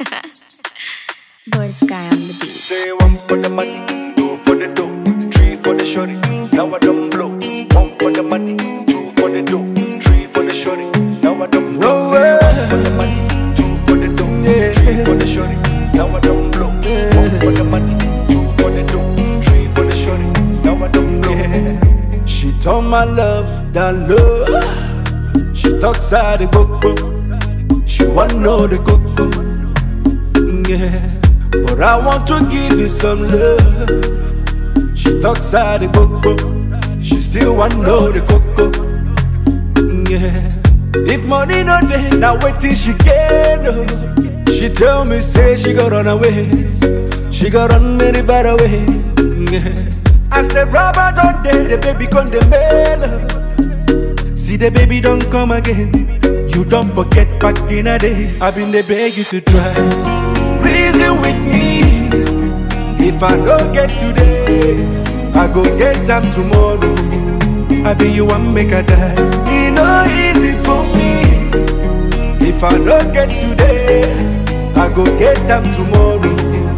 Bird Sky on the beat. Say one for the money, two for the dough, three for the shorty. Now I don't blow. One for the money, two for the dough, three for the shorty. Now I don't blow. Say one for the money, two for the dough, three for the shorty. Now I don't blow. One for the money, two for the dough, three for the shorty. Now I don't blow. She told my love that love. She talks out the coco. She want know the coco. Yeah, but I want to give you some love. She talks out the coco. She still want know the coco. Yeah, if money no day, now wait till she get up. She tell me say she got run away. She got run very far away. Yeah. As the rubber don't day, the baby con the mail. See the baby don't come again. You don't forget back in the days. I've been there beg you to try. Reason with me. If I don't get today, I go get them tomorrow. I be you one make a die. It no easy for me. If I don't get today, I go get them tomorrow.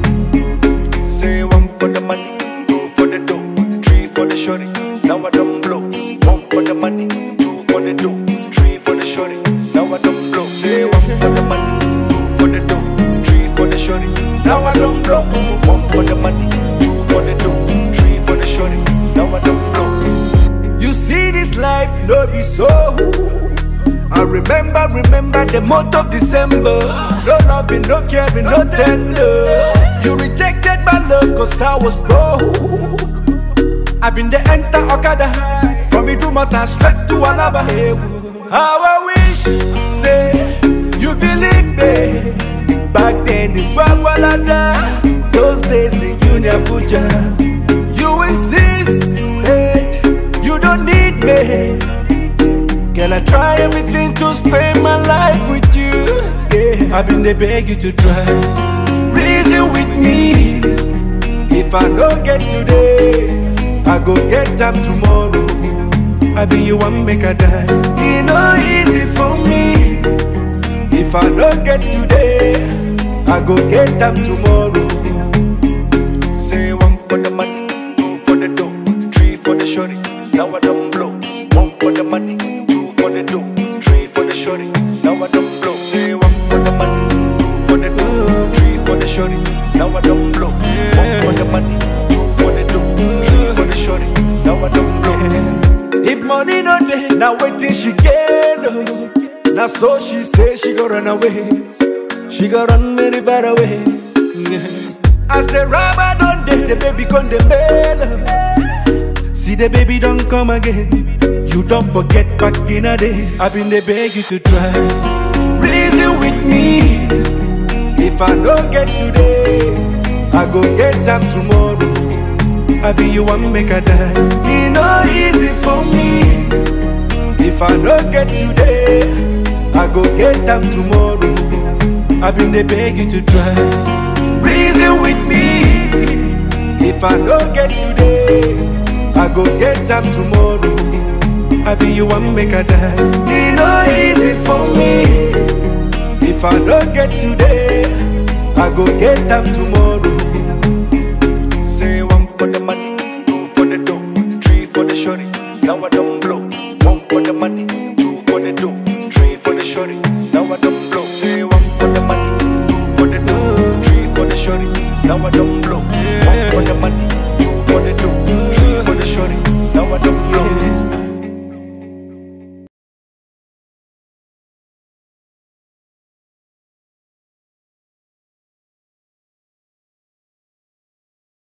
Say one for the money, two for the dough, three for the shorty. Now I don't blow. One for the money, two for the dough, three for the shorty. Now I don't blow. Say one for the money, two for the dough, three for the shorty. Now I don't blow. One for the money, two for the dough, three for the shorty. Now I don't blow. You see this life no be so. I remember the month of December. No loving, no caring, no tender. You rejected my love cause I was broke. I been the enter Okada. From Idumota straight to Alaba. How I wish, say, you believe me. Back then in Bagwalada, those days in Junior Abuja. You insist, hey, you don't need me. Girl, I try everything to spend my life with you. Yeah, I've been there beg you to try. Reason with me. If I don't get today, I go get them tomorrow. I be you one make a die. It no easy for me. If I don't get today, I go get them tomorrow. Say one for the money, two for the dough, three for the shorty. Now I don't blow. One for the money, two for the dough, three for the shorty. Now I don't blow. Say one for the money, two for the dough, three for the shorty. Now I don't blow. One for the money, two for the dough, three for the shorty. Now I don't blow. If money no day, now wait till she get up. Now so she say she go run away. She go run very far away. As the rubber don't day, the baby con the mail. See the baby don't come again. You don't forget back in the days. I've been there beg you to try. Reason with me. If I don't get today, I go get them tomorrow. I be you one make a die. It no easy for me. If I don't get today, I go get them tomorrow. I been there beg you to try. Reason with me. If I don't get today, I go get them tomorrow. I be you one make a die. It no easy for me. If I don't get today, I go get them tomorrow. Say one for the money, two for the dough, three for the shorty. Now I don't blow. One for the money, two for the dough, three for the shorty. Now I don't blow. Say one for the money, two for the dough, three for the shorty. Now I don't blow. One for the money.